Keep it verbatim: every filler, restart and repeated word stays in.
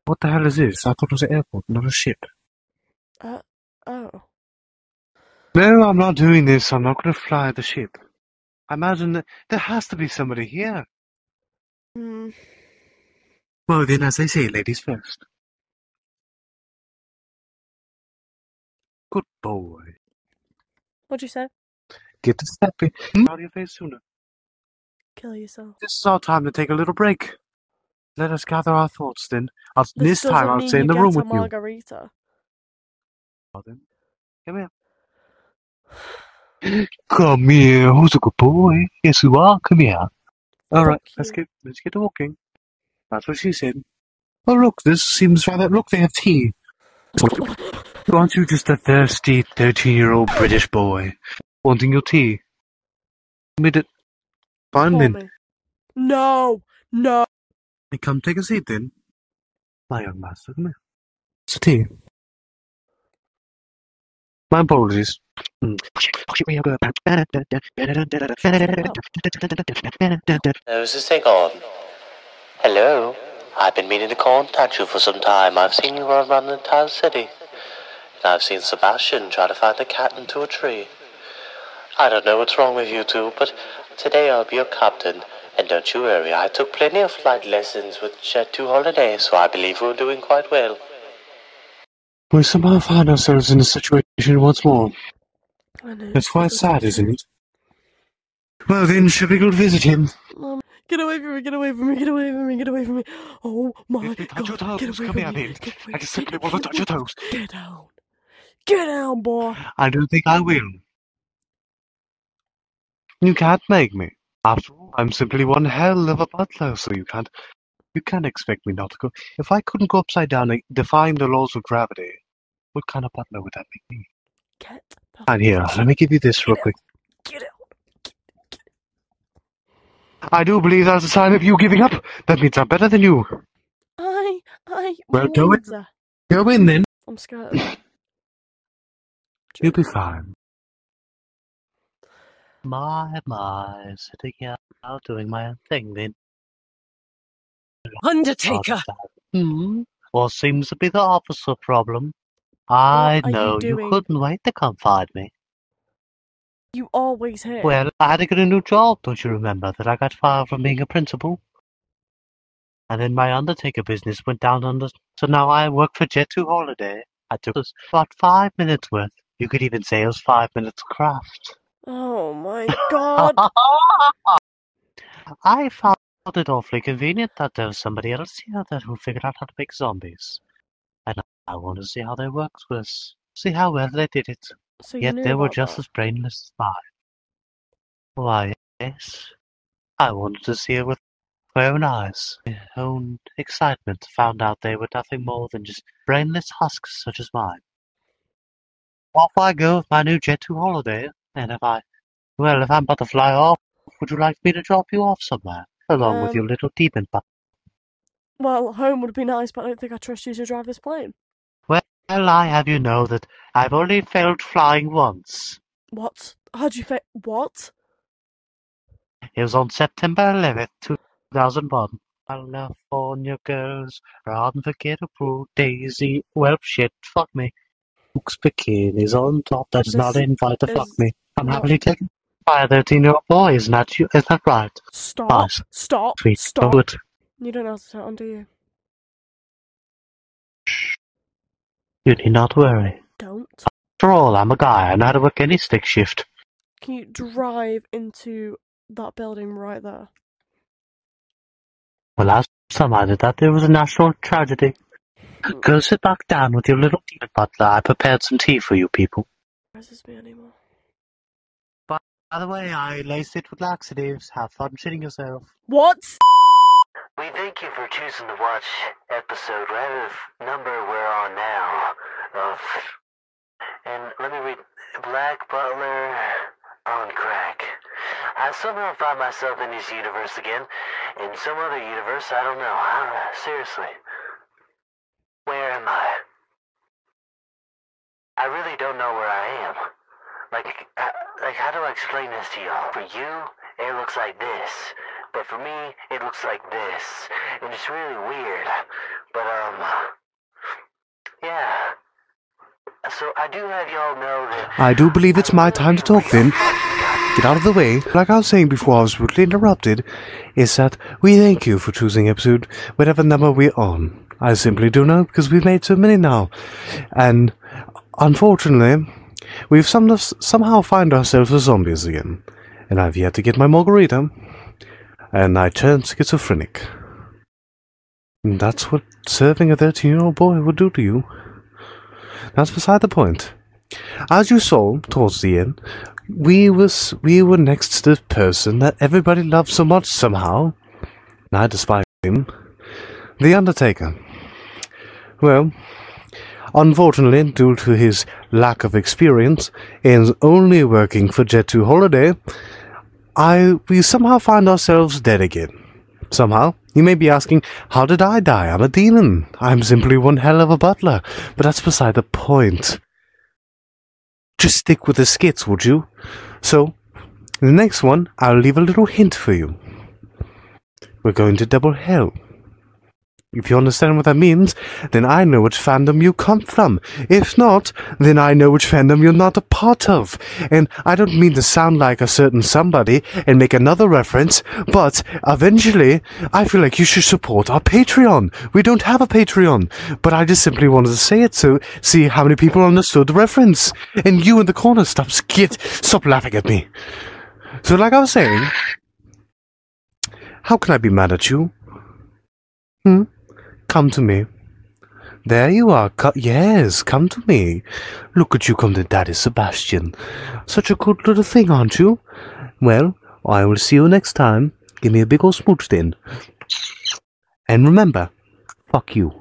What the hell is this? I thought it was an airport, not a ship. Uh, oh. No, I'm not doing this. I'm not going to fly the ship. I imagine that there has to be somebody here. Hmm. Well, then, as they say, ladies first. Good boy. What'd you say? Get to stepping out of your face sooner. Kill yourself. This is our time to take a little break. Let us gather our thoughts, then. I'll, This this time doesn't I'll mean stay you in the get room a with you. margarita. Well, then, come here. Come here. Who's a good boy? Yes, you are. Come here. All right, Fuck let's you. get let's get to walking. That's what she said. Oh, look, this seems rather. Look, they have tea. Aren't you just a thirsty thirteen-year-old British boy wanting your tea? Made it. Fine Pour then. me. No! No! Hey, come take a seat then. My young master, come here. It's a tea. My apologies. Mm. How's this thing on? Hello? I've been meaning to contact you for some time. I've seen you run around the entire city. And I've seen Sebastian try to find the cat into a tree. I don't know what's wrong with you two, but today I'll be your captain. And don't you worry, I took plenty of flight lessons with Jet two Holiday, so I believe we're doing quite well. We somehow find ourselves in a situation once more. I know. It's quite That's sad, true. isn't it? Well then, shall we go visit him? Mom, get away from me, get away from me, get away from me, get away from me. Oh my Let me touch your god, get toes. away Come from here me. then. Get away, I just simply get, want to get touch your away. toes. Get down. Get down, boy. I don't think I will. You can't make me. After all, I'm simply one hell of a butler, so you can't you can't expect me not to go. If I couldn't go upside down and defying the laws of gravity, what kind of butler would that make me? Get the And here, let me give you this real Get quick. Get out. Get, get. I do believe that's a sign of you giving up. That means I'm better than you. I, I Well, go in. wonder. Go in then. I'm scared. You'll be fine. My, my, sitting here out doing my own thing then. Undertaker! Hmm? What seems to be the officer problem? I What are you know you doing? couldn't wait to come find me. You always here. Well, I had to get a new job, don't you remember, that I got fired from being a principal? And then my Undertaker business went down under, so now I work for Jet two Holiday. I took us about five minutes worth. You could even say it was five minutes craft. Oh my god. I found it awfully convenient that there was somebody else here that who figured out how to make zombies. And I want to see how they worked with us. See how well they did it. So you Yet knew they were about just that. as brainless as mine. Why, yes. I wanted to see it with my own eyes. My own excitement found out they were nothing more than just brainless husks such as mine. Off I go with my new Jet two Holiday, and if I, well, if I'm about to fly off, would you like me to drop you off somewhere, along Um, with your little demon pup? Well, home would be nice, but I don't think I trust you to drive this plane. Well, I have you know that I've only failed flying once. What? How'd you fa- What? It was on September eleventh, two thousand one. California girls are unforgettable. Daisy, well, shit, fuck me. Luke's bikinis on top. That does not This invite to fuck is me. I'm not- happily taken by a thirteen-year-old boy. Isn't that you? Is that right? Stop. Nice. Stop. Sweet. Stop. Do it. You don't know how to turn it on, do you? You need not worry. Don't. After all, I'm a guy. I know how to work any stick shift. Can you drive into that building right there? Well, last time I did that, there was a national tragedy. Go sit back down with your little demon butler. I prepared some tea for you people. Where is this me anymore? By the way, I laced it with laxatives. Have fun shitting yourself. What? We thank you for choosing to watch episode, right, of number we're on now, of, and let me read, Black Butler on crack. I somehow find myself in this universe again, in some other universe, I don't know, I, seriously. Where am I? I really don't know where I am. Like, uh, like, how do I explain this to y'all? For you, it looks like this. But for me, it looks like this. And it's really weird. But, um, yeah. So I do have y'all know that... I do believe it's my time to talk then. Get out of the way. Like I was saying before I was rudely interrupted, is that we thank you for choosing episode whatever number we're on. I simply don't know because we've made so many now. And unfortunately, we've some, somehow found ourselves as zombies again. And I've yet to get my margarita. And I turned schizophrenic. And that's what serving a thirteen-year-old boy would do to you. That's beside the point. As you saw towards the end, we was we were next to the person that everybody loved so much somehow, and I despise him, the Undertaker. Well, unfortunately, due to his lack of experience in only working for Jet two Holiday, I we somehow find ourselves dead again. Somehow. You may be asking, how did I die? I'm a demon. I'm simply one hell of a butler. But that's beside the point. Just stick with the skits, would you? So, in the next one, I'll leave a little hint for you. We're going to double hell. If you understand what that means, then I know which fandom you come from. If not, then I know which fandom you're not a part of. And I don't mean to sound like a certain somebody and make another reference, but eventually, I feel like you should support our Patreon. We don't have a Patreon, but I just simply wanted to say it to see how many people understood the reference. And you in the corner, stop, skit, stop laughing at me. So like I was saying, how can I be mad at you? Hmm? Come to me. There you are. Co- yes, come to me. Look at you come to Daddy Sebastian. Such a good little thing, aren't you? Well, I will see you next time. Give me a big old smooch then. And remember, fuck you.